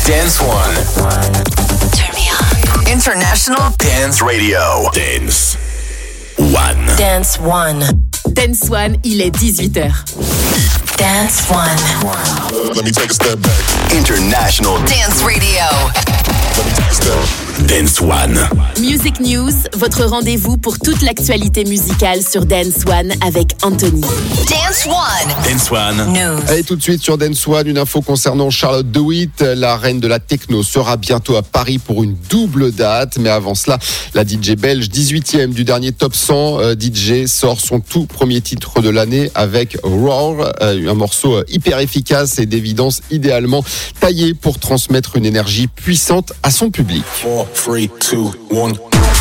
Dance One. Turn me on. International Dance Radio. Dance One. Dance One. Dance One, il est 18h. Dance One. Let me take a step back. International Dance Radio. Let me take a step. Dance One. Music News, votre rendez-vous pour toute l'actualité musicale sur Dance One avec Anthony. Dance One. Dance One. News. Allez, tout de suite sur Dance One, une info concernant Charlotte de Witt. La reine de la techno sera bientôt à Paris pour une double date. Mais avant cela, la DJ belge 18e du dernier Top 100 DJ sort son tout premier titre de l'année avec Roar, un morceau hyper efficace et d'évidence idéalement taillé pour transmettre une énergie puissante à son public. 4, 3, 2, 1.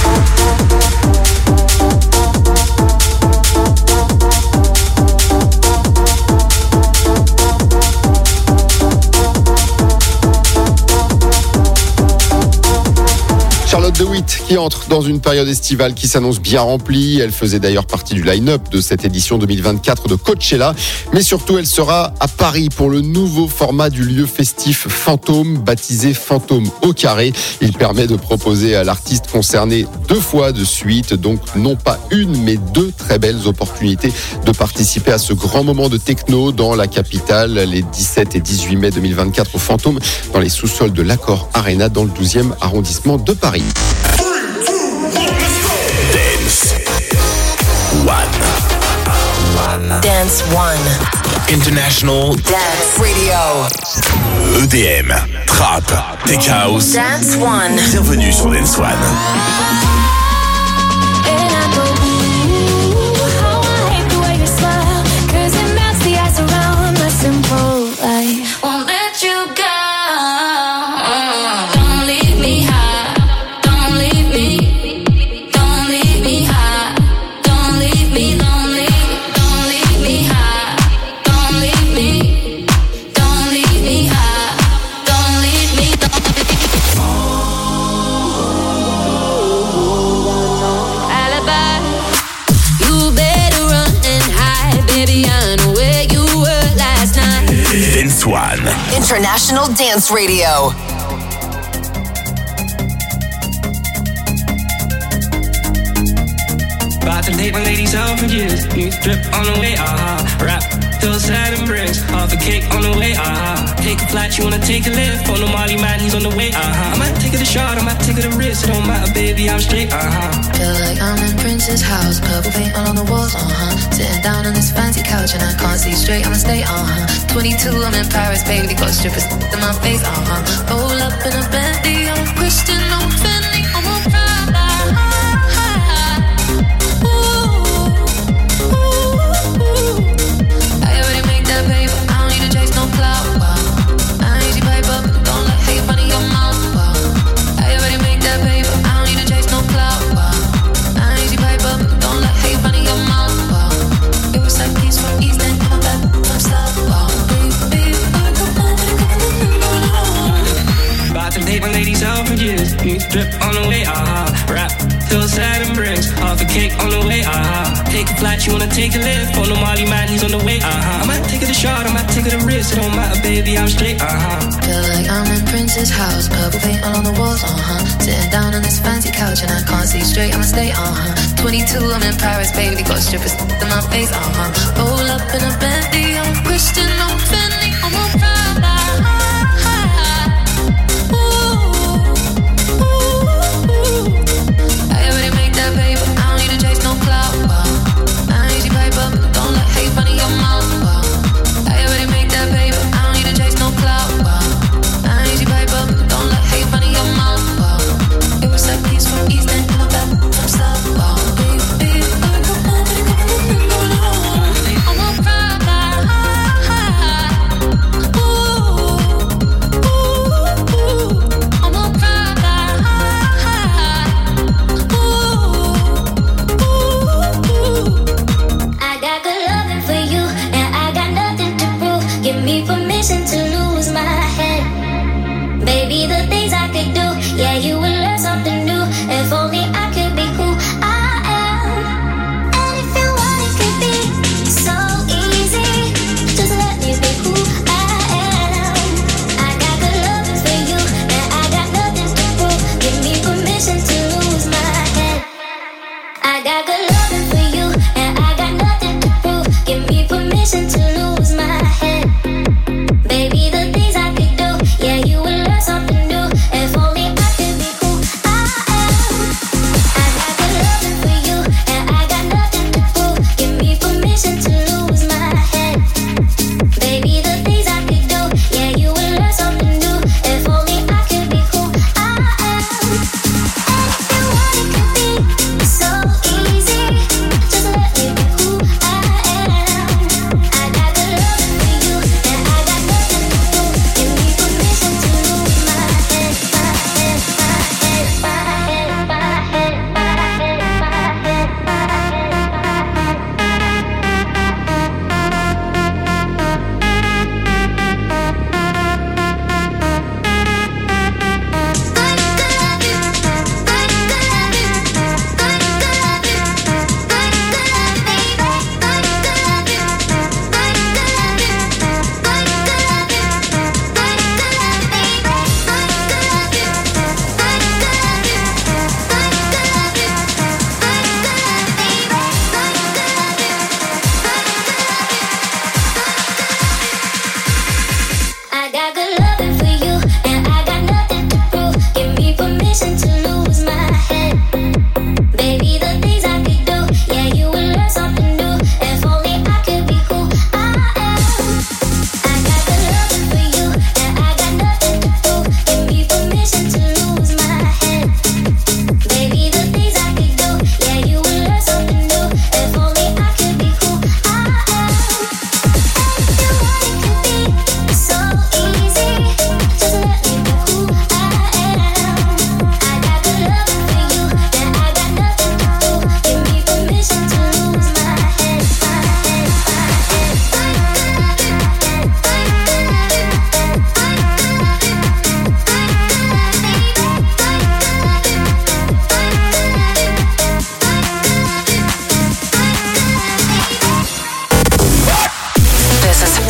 Charlotte de Witt qui entre dans une période estivale qui s'annonce bien remplie. Elle faisait d'ailleurs partie du line-up de cette édition 2024 de Coachella. Mais surtout, elle sera à Paris pour le nouveau format du lieu festif Fantôme, baptisé Fantôme au carré. Il permet de proposer à l'artiste concerné 2 fois de suite, donc non pas une, mais 2 très belles opportunités de participer à ce grand moment de techno dans la capitale les 17 et 18 mai 2024 au Fantôme, dans les sous-sols de l'Accor Arena dans le 12e arrondissement de Paris. Dance One. Dance One. International Dance Radio. EDM, Trap, Tech House. Dance One. Bienvenue sur Dance One. Dance One. International Dance Radio. About to date my ladies out for years. New drip on the way, rap, hillside and bricks. Half a cake on the way, Take a flight, you wanna take a lift. On the Molly man, he's on the way, I might take it a shot, I might take it a risk. It don't matter, baby, I'm straight, Feel like I'm in Prince's house. Purple paint all on the walls, Sitting down on this fancy couch and I can't see straight, I'ma stay, 22, I'm in Paris, baby. They got strippers in my face, Roll up in a Bentley, I'm Christian, I'm Fendi, I'm a Prada. I already made that paper, I don't need to chase no clout. I ain't easy paper, don't let hate funny your mouth. I already made that paper, I don't need to chase no clout. I ain't easy paper, don't let hate funny your mouth. It was like peace from East End, come back from South. About to date my ladies out for years. New drip on the way, rap, hillside and bricks. Half a cake on the way, Take a flight, you wanna take a lift. On the Molly man, he's on the way, I might take it a shot, I might take it a risk. It don't matter, baby, I'm straight, Feel like I'm in Prince's house. Purple paint all on the walls, Sitting down on this fancy couch and I can't see straight, I'ma stay, 22, I'm in Paris, baby. They got strippers in my face, Roll up in a Bentley, I'm Christian, I'm Fendi, I'm a Prada. I already made that paper, I don't need to chase no clout. I ain't easy paper, don't let hate funny your mouth. I already made that paper, I don't need to chase no clout. I ain't easy paper, don't let hate funny your mouth. It was like peace from East End, come back from South.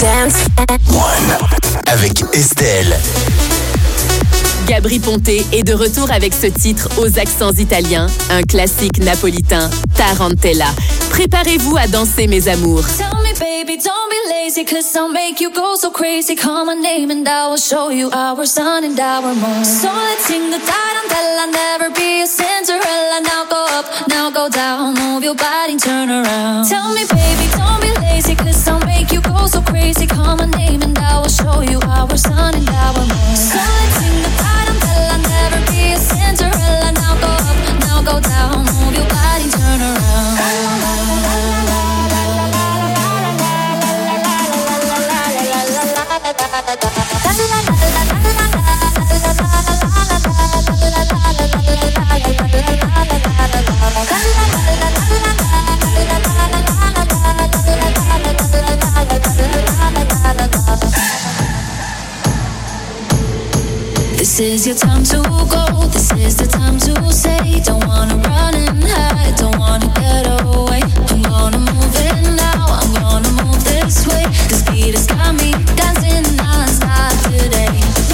Dance One avec Estelle. Gabri Ponte est de retour avec ce titre aux accents italiens, un classique napolitain, Tarantella. Préparez-vous à danser, mes amours. Tell me, baby, don't be lazy, 'cause I'll make you go so crazy. Call my name and I will show you our sun and our moon. So let's sing the tarantella, never be a Cinderella. Now go up, now go down, move your body and turn around. Tell me, baby, don't be lazy, 'cause I'll make you go so crazy. Call my name and I will show you our sun and our moon. So let's sing the tarantella, never be a Cinderella. Now go up, now go down, move your body and turn around. This is your time to go, this is the time to say, don't wanna run and hide, don't wanna get away. I'm gonna move it now, I'm gonna move this way. This beat has got me dancing non-stop today.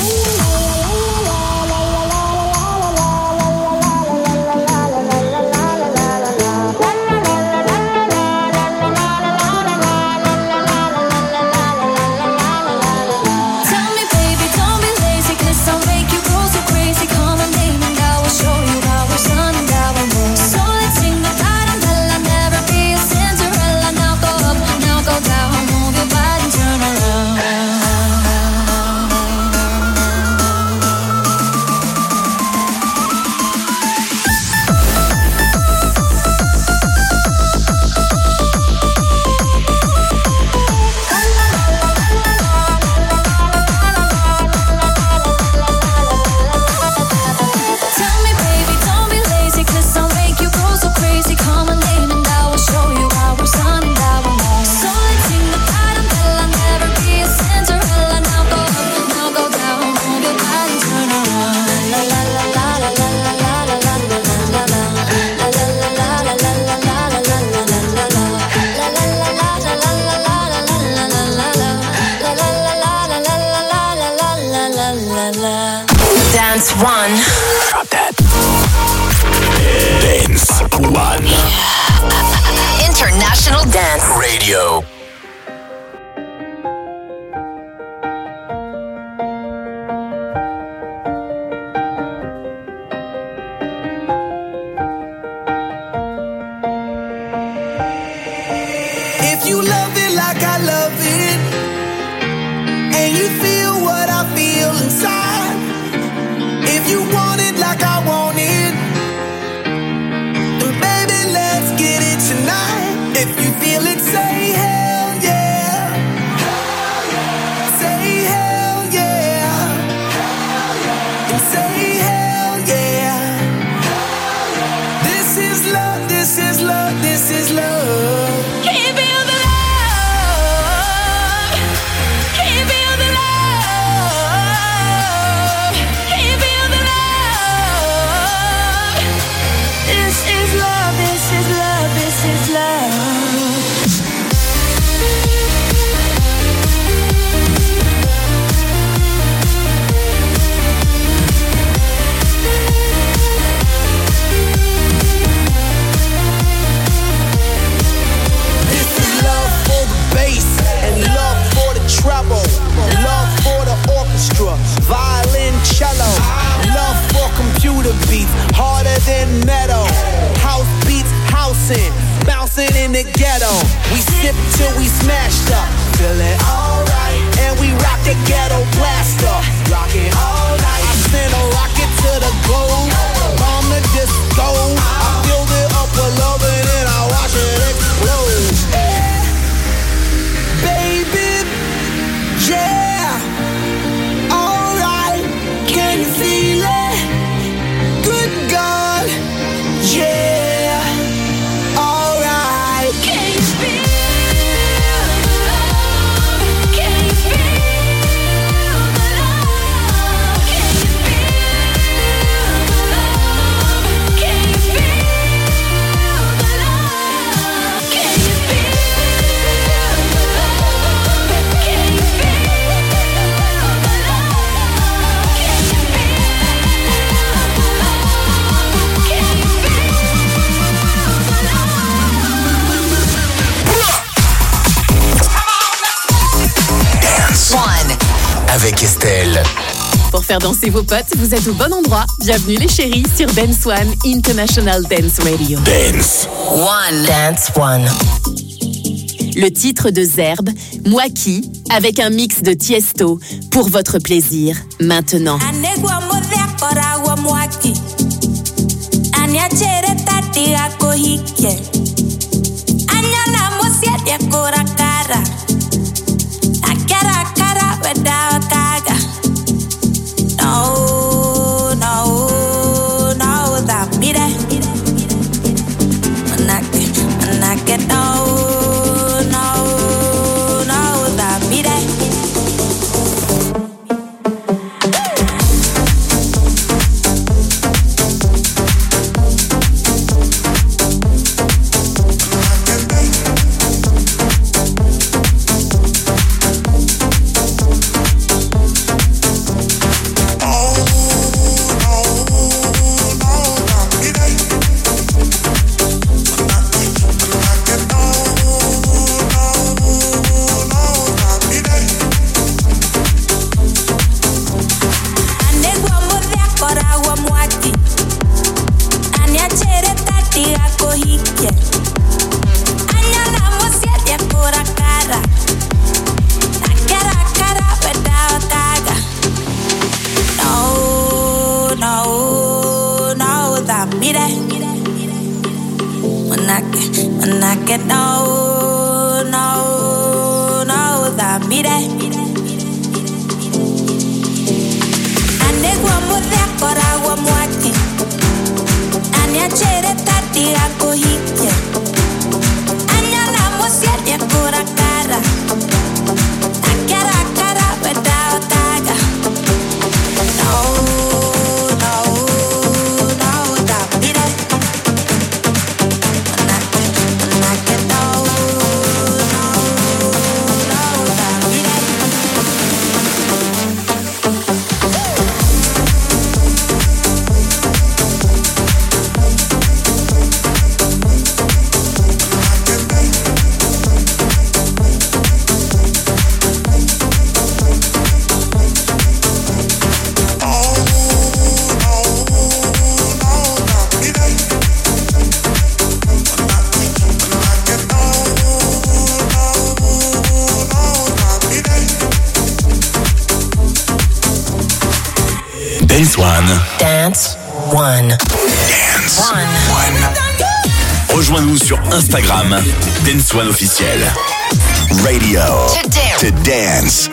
Dance One. Drop that. Dance One. International Dance Radio. If you love it like I love it, and you feel what I feel inside, if you want it like I want it, then baby, let's get it tonight. If you feel it, say hell yeah. Say hell yeah. And say hell yeah. This is love, this is love, this is love. Love for the orchestra, violin, cello. Love for computer beats, harder than metal. House beats, housing, bouncing in the ghetto. We sip till we smashed up, feeling alright. And we rock the ghetto blaster, rocking all night. I send a rocket to the globe, on the disco. I filled it up with love and then I watch it explode. Baby, yeah, alright, can you feel it? Good God, yeah, alright. Can you feel the love? avec Estelle. Pour faire danser vos potes, vous êtes au bon endroit. Bienvenue les chéris sur Dance One International Dance Radio. Dance. Dance One. Le titre de Zerbe, Moi qui, avec un mix de Tiesto, pour votre plaisir, maintenant. Dance One. Rejoins-nous sur Instagram, Dance One officiel. Radio to dance.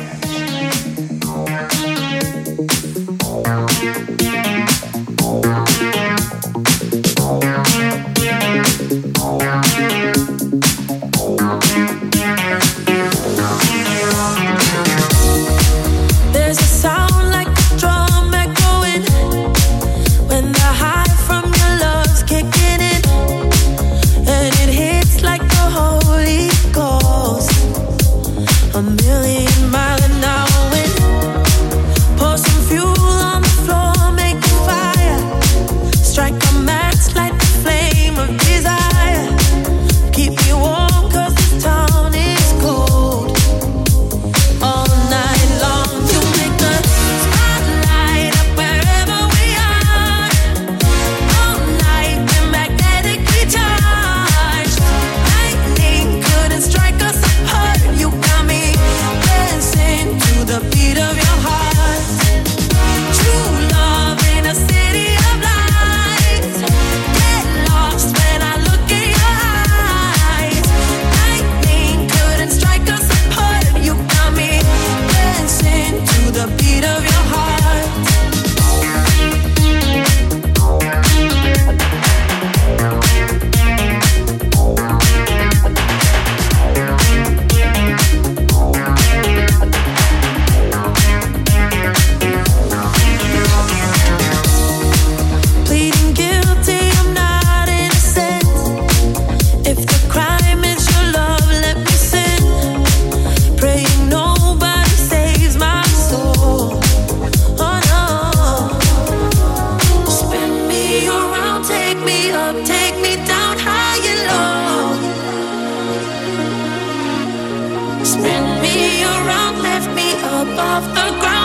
Spin me around, lift me up off the ground.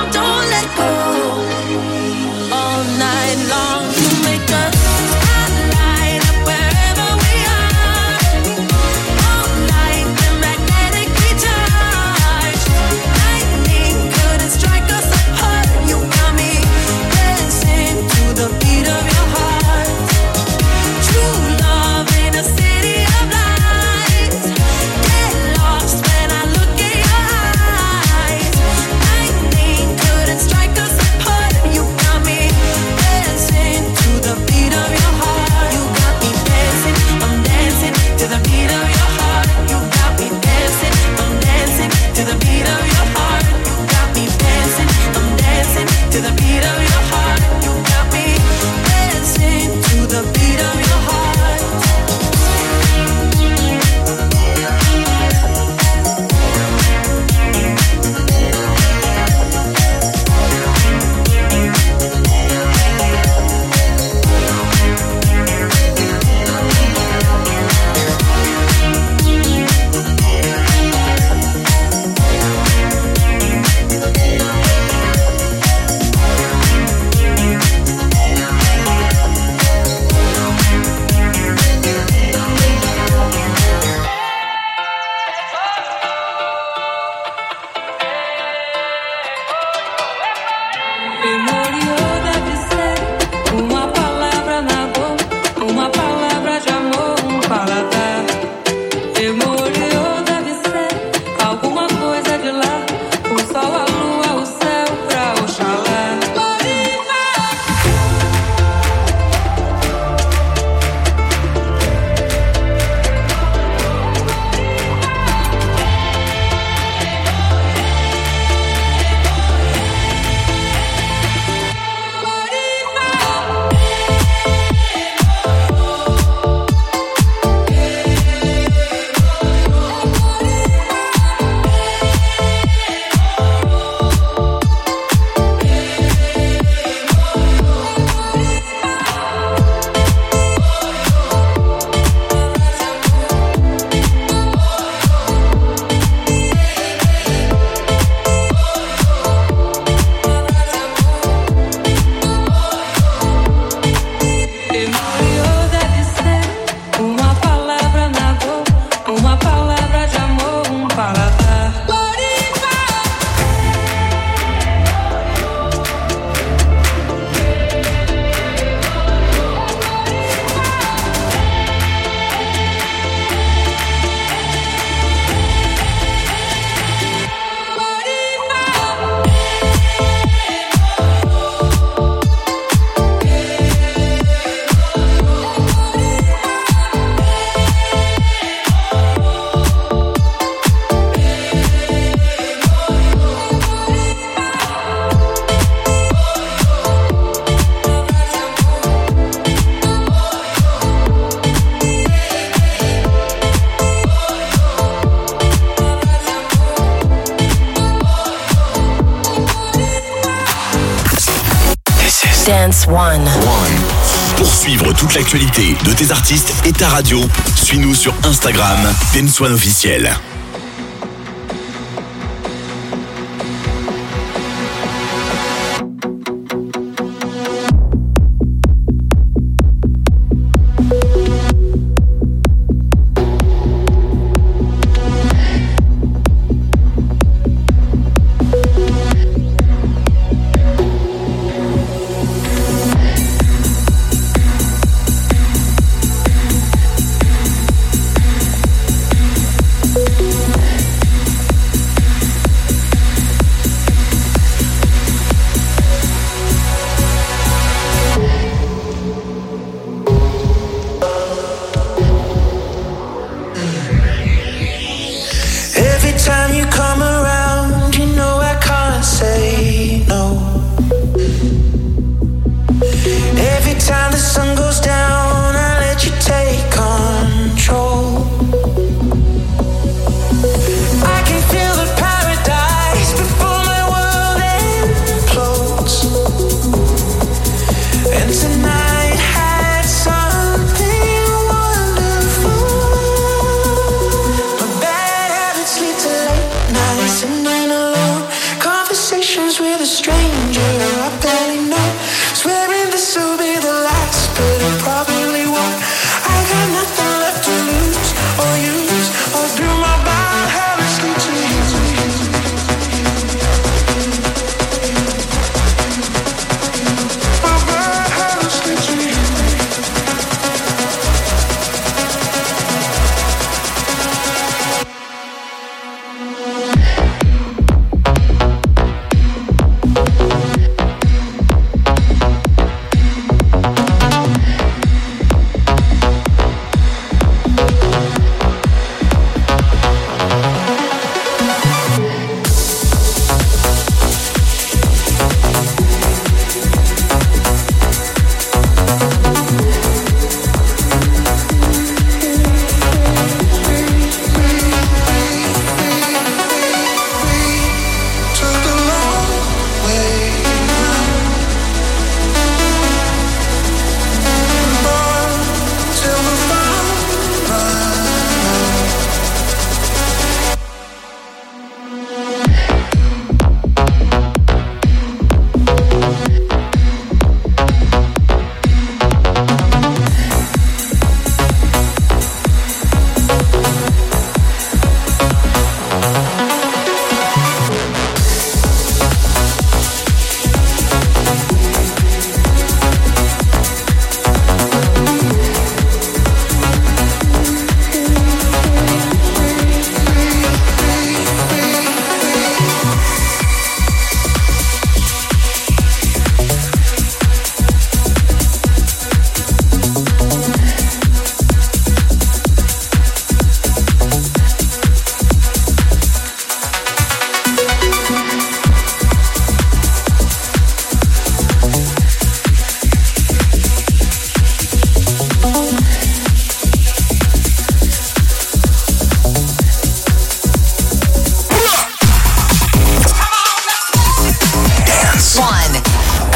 Dance One. Pour suivre toute l'actualité de tes artistes et ta radio, suis-nous sur Instagram, Dance One officiel.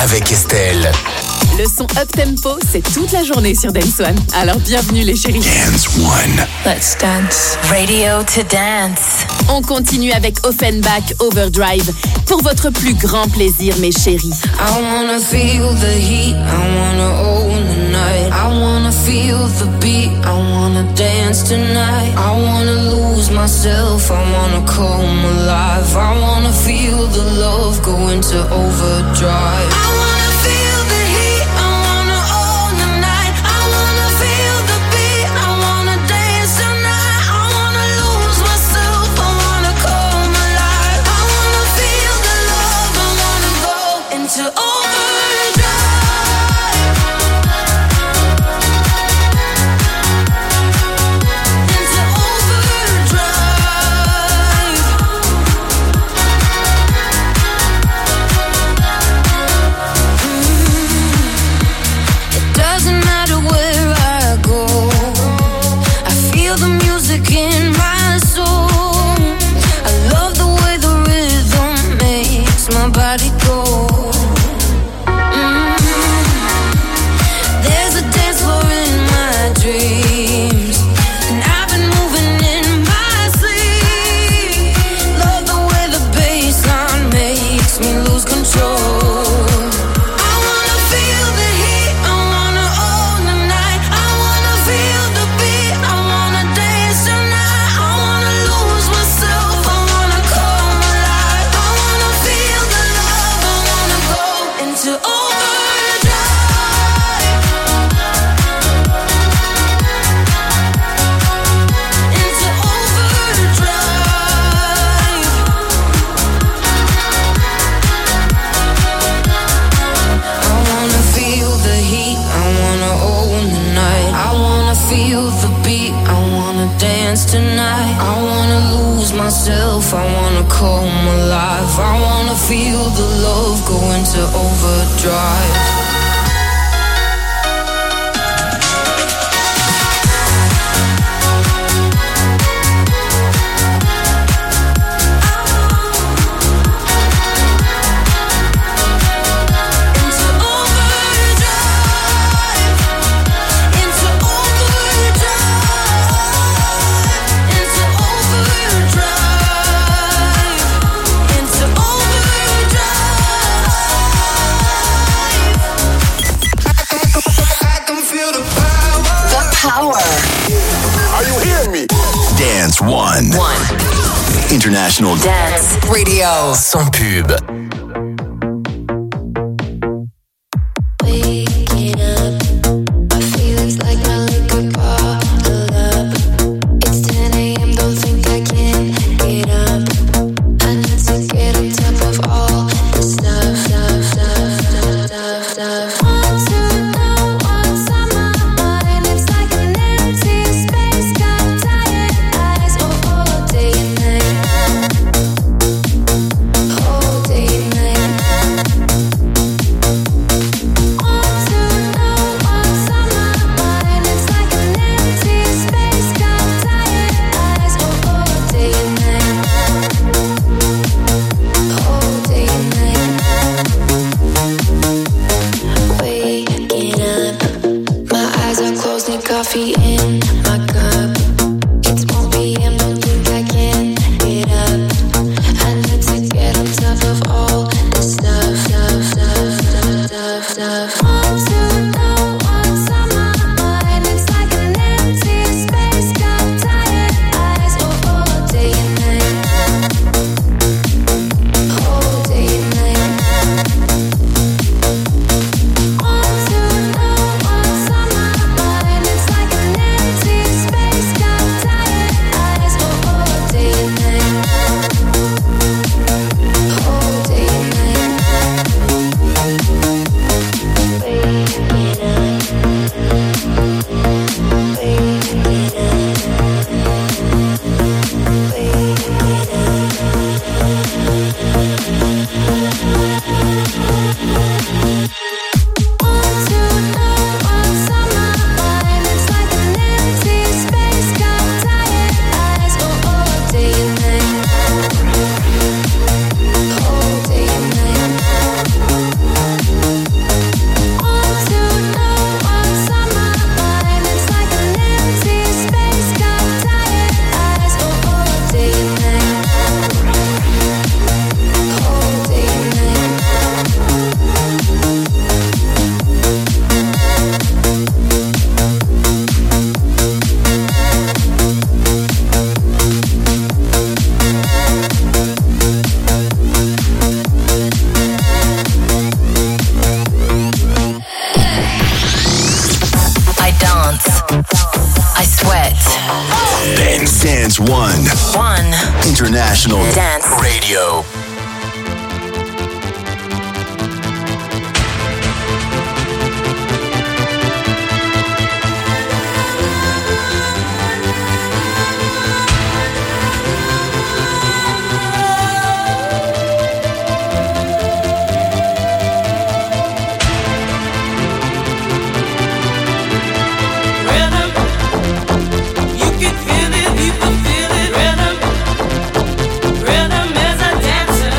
avec Estelle. Le son up-tempo, c'est toute la journée sur Dance One. Alors bienvenue les chéris. Dance One. Let's dance. Radio to dance. On continue avec Offenbach Overdrive pour votre plus grand plaisir mes chéris. I wanna feel the heat, I wanna own the night. I wanna feel the beat, I wanna dance tonight. I wanna lose myself, I wanna come alive. I wanna feel the love go into overdrive. I wanna feel the heat, I wanna own the night. I wanna feel the beat, I wanna dance tonight. I wanna lose myself, I wanna come alive. I wanna feel the love, I wanna go into overdrive. Body go. There's a dance floor in my dreams, and I've been moving in my sleep. Love the way the bassline makes me lose control. I wanna feel the heat, I wanna own the night. I wanna feel the beat, I wanna dance tonight. I wanna lose myself, I wanna come alive. I wanna feel the love, I wanna go into overdrive. Into overdrive. I wanna feel the heat, I wanna own the night. I wanna feel the beat, I wanna dance tonight. I wanna lose myself, I wanna come alive. I wanna feel the love go into overdrive. Into overdrive. Into overdrive. Into overdrive. Into overdrive. I can feel the power. The power. Are you hearing me? Dance One. International Dance Radio. sans pub. Waking up, my feelings like my liquor bottle up. It's 10 a.m., don't think I can get up. I need to get on top of all the stuff. Want to know what's on my mind? It's like an empty space, got tired eyes all day and night. All day and Dance One International Dance Radio. Rhythm is a dancer.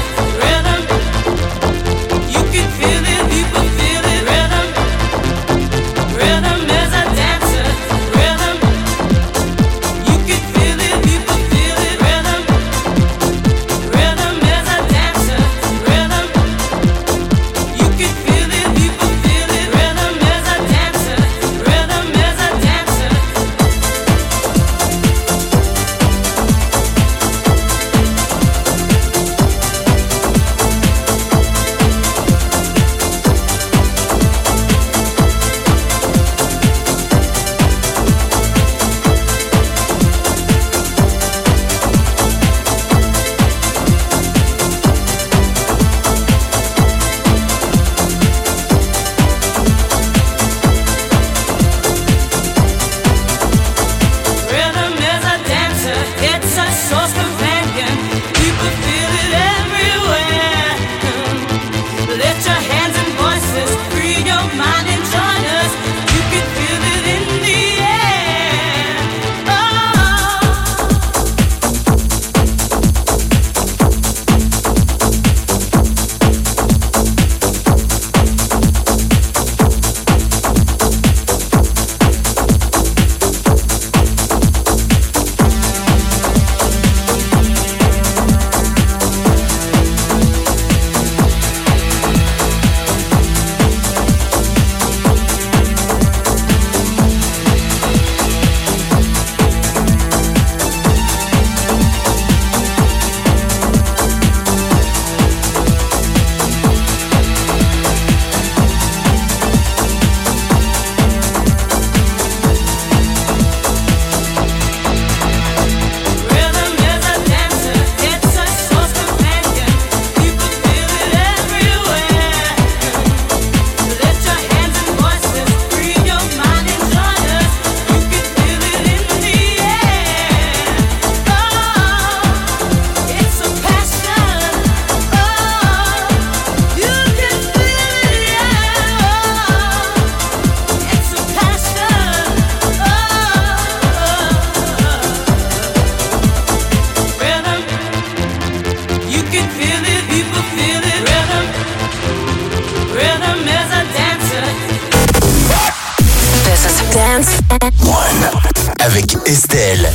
avec Estelle.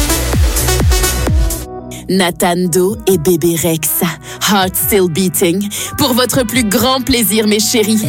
Nathan Doe et Bébé Rexha, Heart Still Beating, pour votre plus grand plaisir, mes chéris.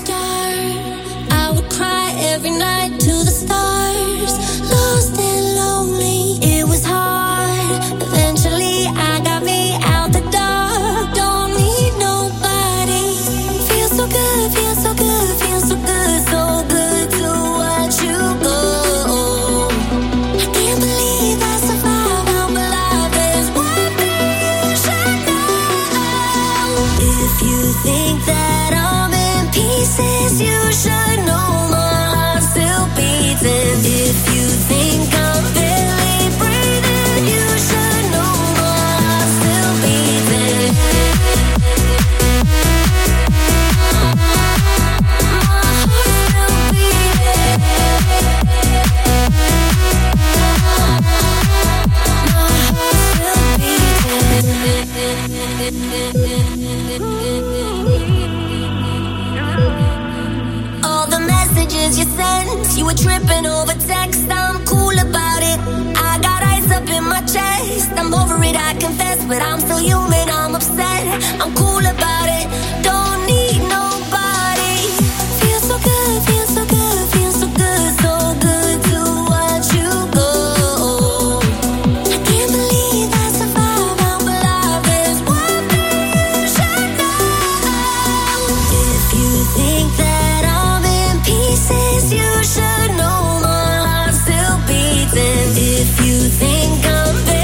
You were tripping over text, I'm cool about it. I got ice up in my chest. I'm over it, I confess, but I'm still human, I'm upset. I'm cool about it, don't need nobody. Feels so good, feels so good, feels so good, so good to watch you go. I can't believe I survived, I'm alive. There's one thing you should know. If you think that I'm in pieces, you should know my heart's still beating. If you think I'm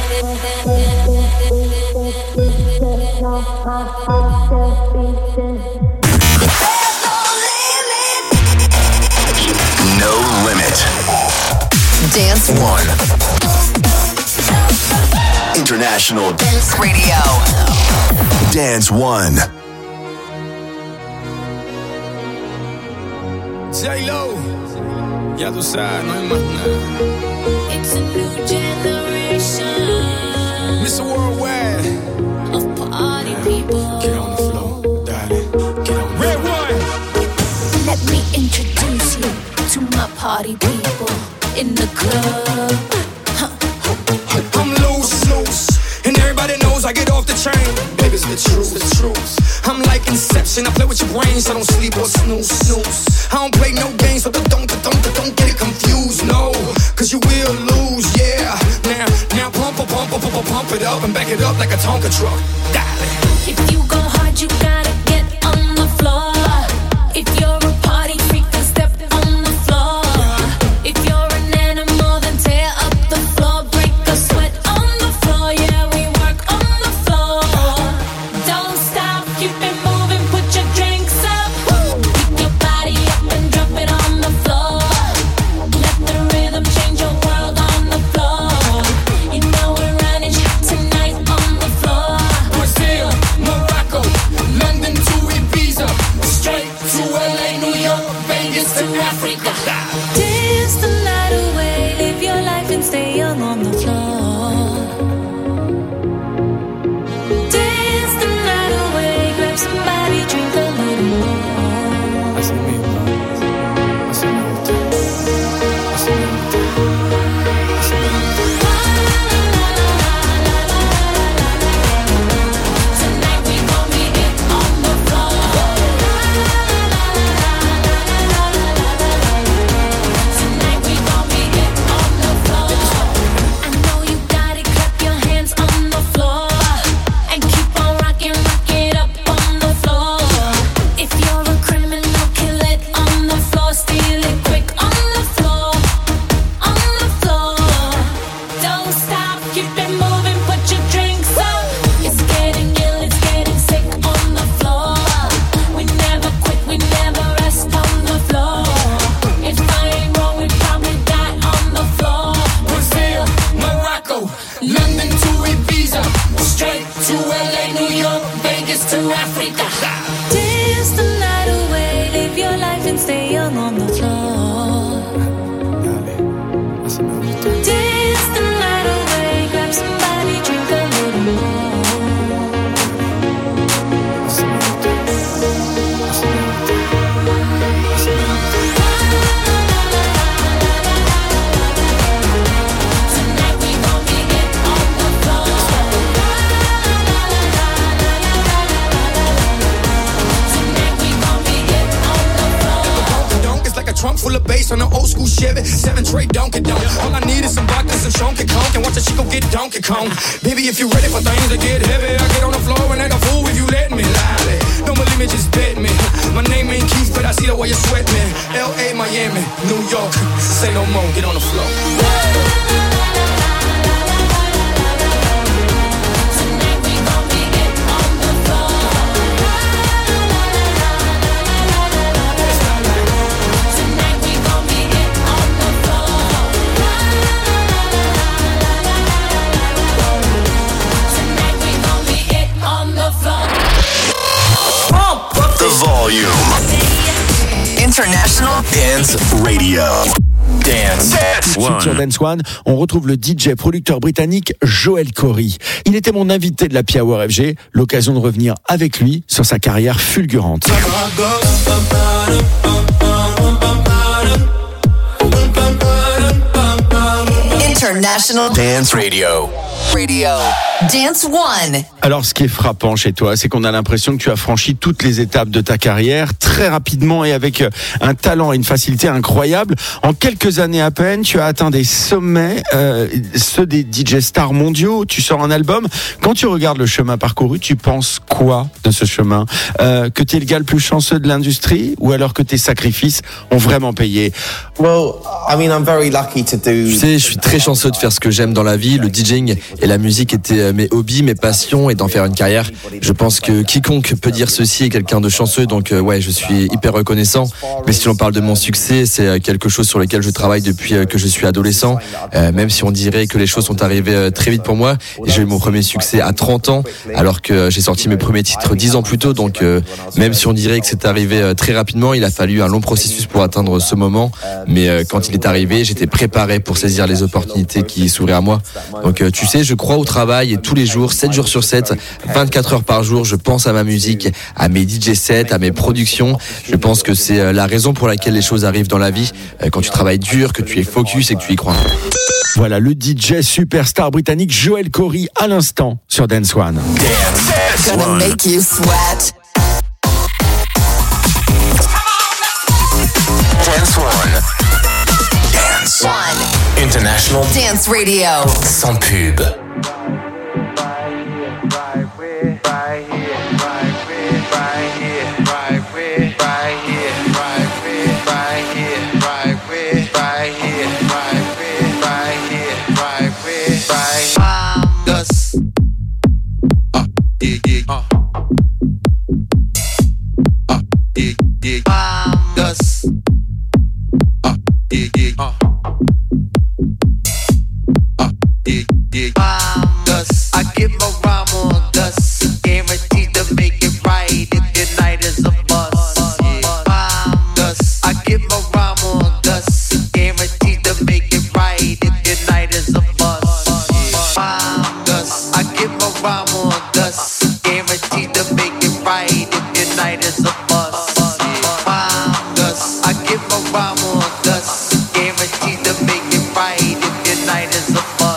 No limit. Dance One. International Dance Radio. Dance One. J-Lo, ya tú sabes, no hay más nada. It's a new generation Mr. Worldwide, of party people. get on the floor, darling, get on the Red one. Let me introduce you to my party people in the club. I'm loose, and everybody knows I get off the train. Baby, it's the truth. I'm like Inception, I play with your brains, I don't sleep or snooze. I don't play no games, so don't get it confused, no. Cause you will lose, yeah. Now pump it up and back it up like a Tonka truck. Darling. If you go hard, you gotta get on the floor. If you're a party freak, then step on the floor. If you're an animal, then tear up the floor. Break a sweat on the floor, yeah, we work on the floor. Don't stop, keep it moving, put your drinks up. Pick your body up and drop it on the floor. Let the rhythm change your world on the floor. You know we're running tonight on the floor. Brazil, Morocco, London to Ibiza, straight to LA, New York, Vegas to Africa. Dance the night away, live your life and stay young on the floor. Dance the night away, grab somebody, drink a little more. Tonight we gon' be it on the floor. Tonight we gon' be it on the floor. I know you got it, clap your hands on the floor. And keep on rocking, rock it up on the floor. If you're a criminal, kill it on the floor. Steal it quick on the floor. On the floor. Don't stop, keep it moving, put your drinks up. It's getting ill, it's getting sick on the floor. We never quit, we never rest on the floor. If I ain't wrong, we probably die on the floor. Brazil, Morocco, London to Ibiza, straight to LA, New York, Vegas to Africa. Dance the night away, live your life and stay young on the floor. Dance the night away, grab somebody, drink a little more. Tonight we gon' be it on the floor. Tonight we gon' be it on the floor. Donk is like a trunk full of bass on an old school Chevy 7 tray Donkey Donk. All I need is some vodka, some Chonky Conk, and watch a chico get Donkey Kong. Baby, if you're ready for things to get heavy, I get on the floor and act a fool if you let me. Lally, don't believe me, just bet me. My name ain't Keith, but I see the way you sweat me. L.A., Miami, New York, say no more, get on the floor. Tonight we gon' be it on the floor. Tonight we gon' be it on the floor. Tonight we gon' be it on the floor. Pump up the volume. International Dance Radio. Dance One. Sur Dance One, on retrouve le DJ producteur britannique Joel Corry. Il était mon invité de la Hour FG, l'occasion de revenir avec lui sur sa carrière fulgurante. International Dance Radio. Dance One. Alors, ce qui est frappant chez toi, c'est qu'on a l'impression que tu as franchi toutes les étapes de ta carrière très rapidement et avec un talent et une facilité incroyable. En quelques années à peine, tu as atteint des sommets, ceux des DJ stars mondiaux. Tu sors un album. Quand tu regardes le chemin parcouru, tu penses quoi de ce chemin? Que tu es le gars le plus chanceux de l'industrie ou alors que tes sacrifices ont vraiment payé? Tu sais, je suis très chanceux de faire ce que j'aime dans la vie. Le DJing et la musique étaient mes hobbies, mes passions, et d'en faire une carrière. Je pense que quiconque peut dire ceci est quelqu'un de chanceux, donc ouais, je suis hyper reconnaissant. Mais si l'on parle de mon succès, c'est quelque chose sur lequel je travaille depuis que je suis adolescent. Même si on dirait que les choses sont arrivées très vite pour moi. J'ai eu mon premier succès à 30 ans, alors que j'ai sorti mes premiers titres 10 ans plus tôt. Donc même si on dirait que c'est arrivé très rapidement, il a fallu un long processus pour atteindre ce moment. Mais quand il est arrivé, j'étais préparé pour saisir les opportunités qui s'ouvraient à moi. Donc tu sais, je crois au travail et tous les jours, 7 jours sur 7, 24 heures par jour, je pense à ma musique, à mes DJ sets, à mes productions. Je pense que c'est la raison pour laquelle les choses arrivent dans la vie. Quand tu travailles dur, que tu es focus et que tu y crois. Voilà le DJ superstar britannique Joel Corry à l'instant sur Dance One. Gonna make you sweat. Dance One. Dance One. International Dance Radio. sans pub. I give a rhyme on dust, guaranteed to make it right if the night is a bust. I give a rhyme on dust, guaranteed to make it right if the night is a bust. I give a rhyme on dust, guaranteed to make it right if the night is a bust. I give a rhyme on dust, guaranteed to make it right if the night is a bust.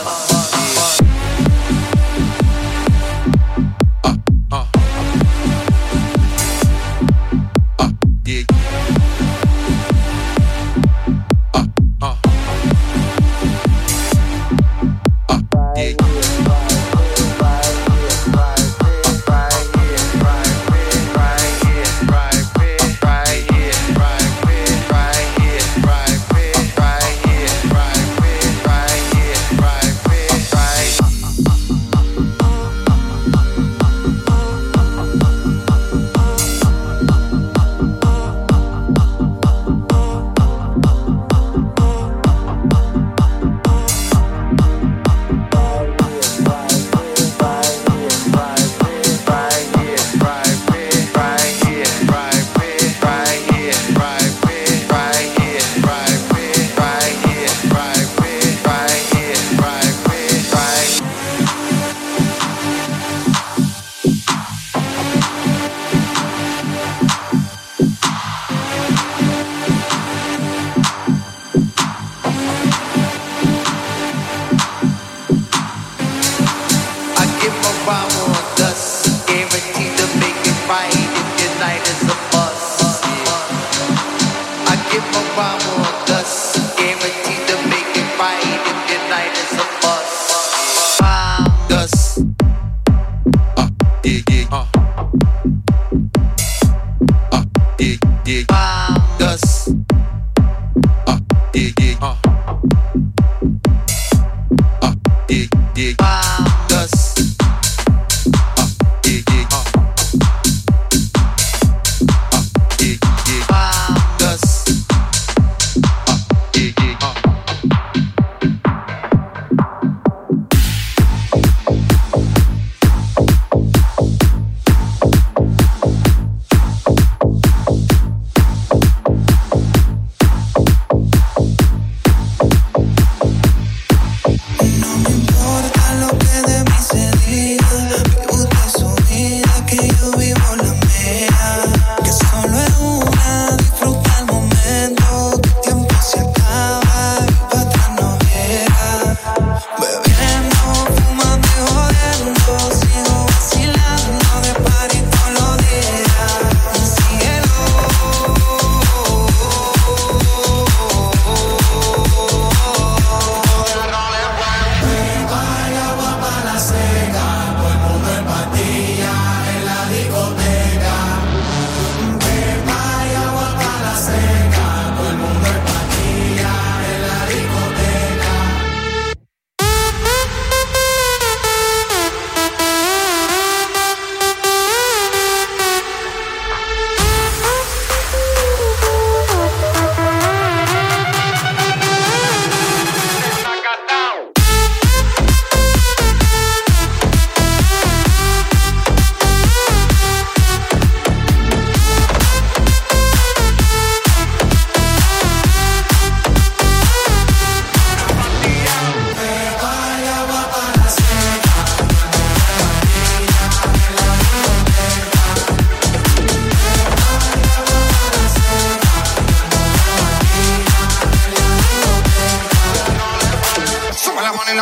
No me importa lo que de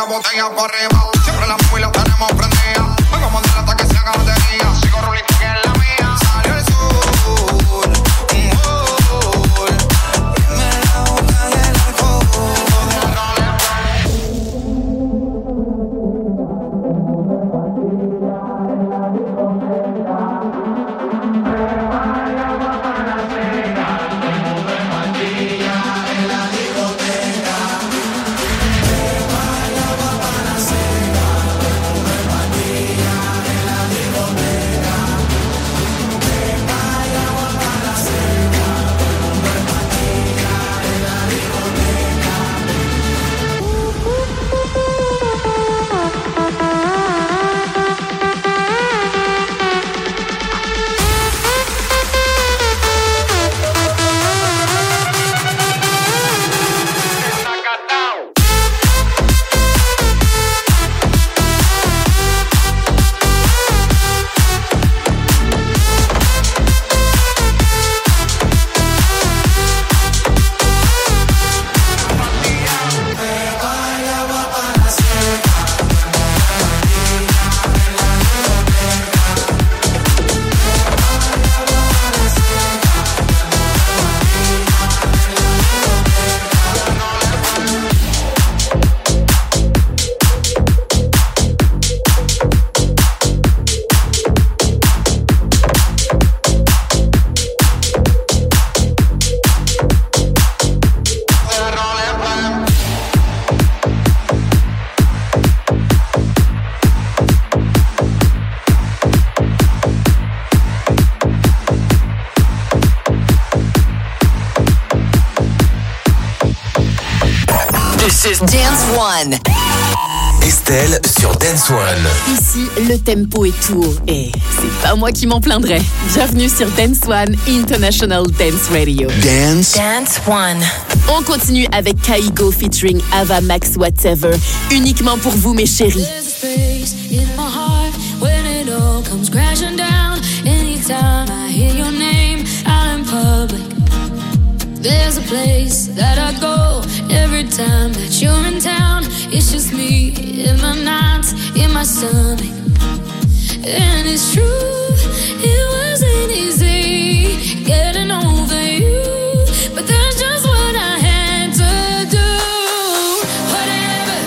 botella por arriba. Siempre la móvil la tenemos prendida. Vengo a mandarla hasta que se haga batería. Sigo rolling que es la mía. Salió el sol, me la boca y el alcohol. Dance One. Estelle sur Dance One. Ici, le tempo est tout haut et c'est pas moi qui m'en plaindrai. Bienvenue sur Dance One International Dance Radio. Dance One. On continue avec Kaigo featuring Ava Max Whatever, uniquement pour vous mes chéris. There's a space in my heart when it all comes crashing down. Anytime I hear your name out in public, there's a place that I go every time that you're in town. It's just me in my nights, in my stomach. And it's true, it wasn't easy getting over you, but that's just what I had to do. Whatever,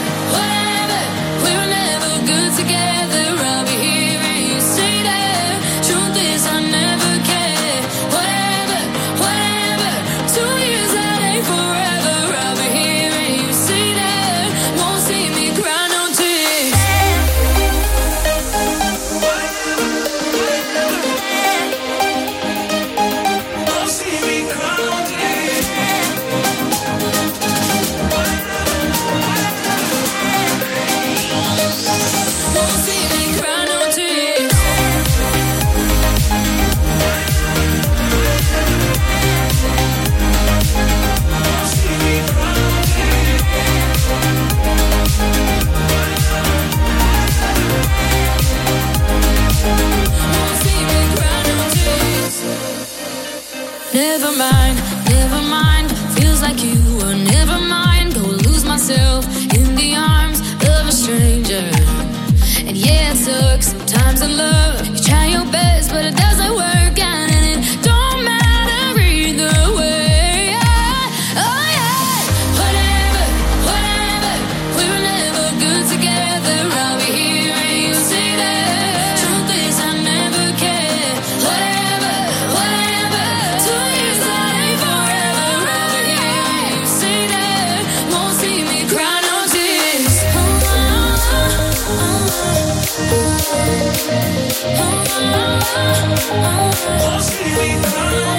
we were never good together. I'll be here and you say that. Truth is I never cared. Whatever, 2 years that ain't forever. I'll be here and you say that. Won't see me cry no tears. Won't see me cry no tears. Won't see me cry no tears. Never mind, feels like you were never mine. Go lose myself in the arms of a stranger. And yeah, it sucks sometimes in love. You try your best, but it doesn't work out, and it don't matter either way. Oh yeah, whatever, we were never good together. I'll be here and you say that. Truth is I never cared. Whatever, 2 years that ain't forever. I'll be here and you say that. Won't see me cry no tears. Won't see me cry no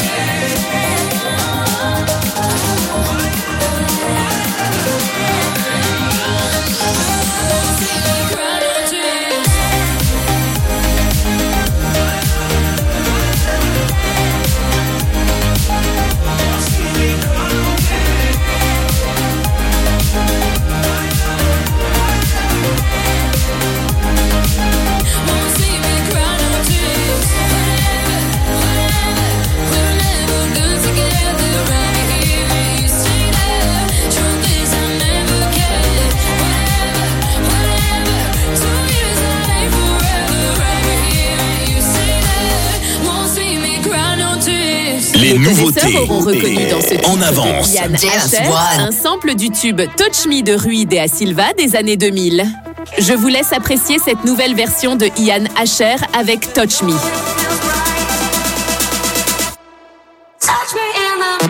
tears. Whatever, we were never good Les nouveautés. connaisseurs auront reconnu dans ce titre En de avance. Ian Dance Asher One. un sample du tube Touch Me de Rui Da Silva des années 2000. Je vous laisse apprécier cette nouvelle version de Ian Asher avec Touch Me. Touch me in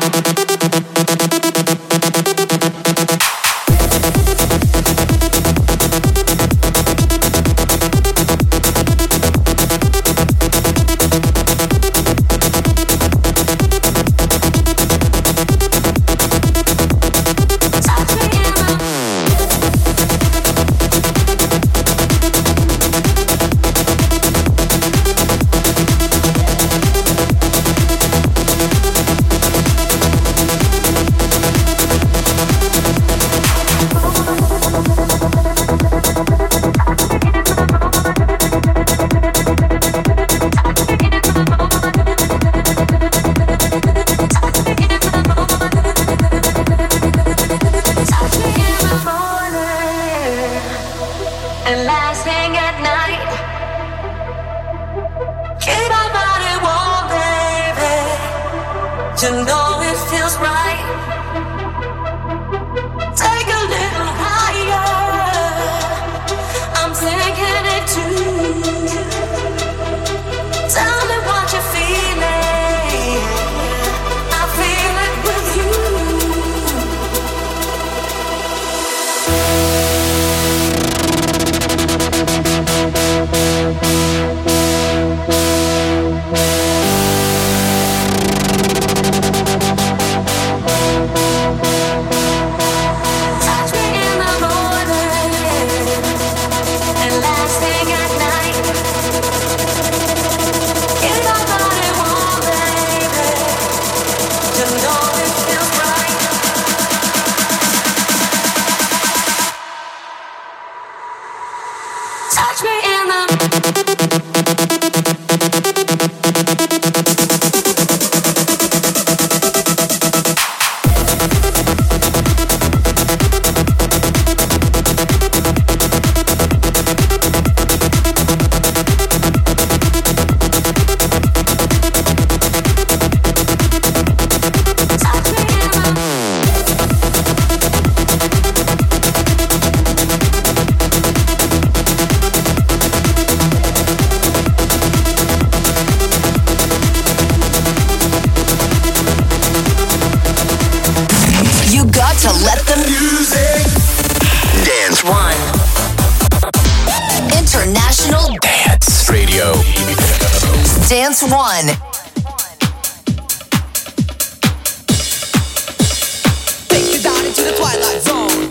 and last thing at night. Keep my body warm, baby. You know it feels right. Take a little higher. I'm taking it too. Tell me what you're feeling. I feel it with you. Touch me in the morning and last thing at night. Keep my body warm, baby. You know it feels right. Touch me in the You got to let the music dance. One. International Dance Radio. Dance One. Take you down into the twilight zone.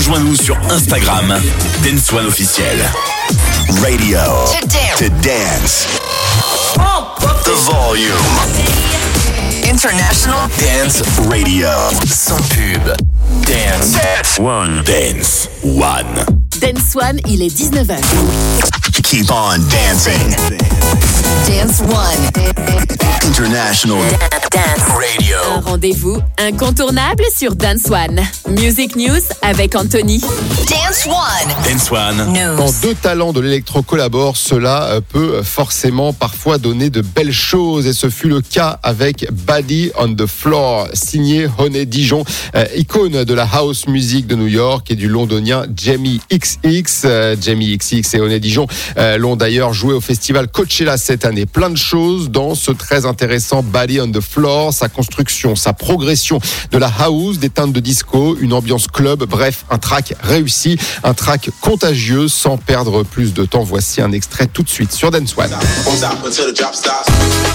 Rejoins-nous sur Instagram, Dance One Officiel. Radio to dance. The volume. International Dance Radio. Sans pub. Dance One. Dance One. Dance One, il est 19h. Keep on dancing. Dance One. International Dance Radio. Un rendez-vous incontournable sur Dance One. Music News avec Anthony. Dance One. Dance One. Quand deux talents de l'électro collaborent, cela peut forcément parfois donner de belles choses. Et ce fut le cas avec Body on the Floor, signé Honey Dijon, icône de la house music de New York et du londonien Jamie XX. Jamie XX et Honey Dijon l'ont d'ailleurs joué au festival Coachella cette année. Plein de choses dans ce très intéressant Body on the Floor, sa construction, sa progression de la house, des teintes de disco, une ambiance club, bref, un track réussi, un track contagieux. Sans perdre plus de temps, voici un extrait tout de suite sur Dance One.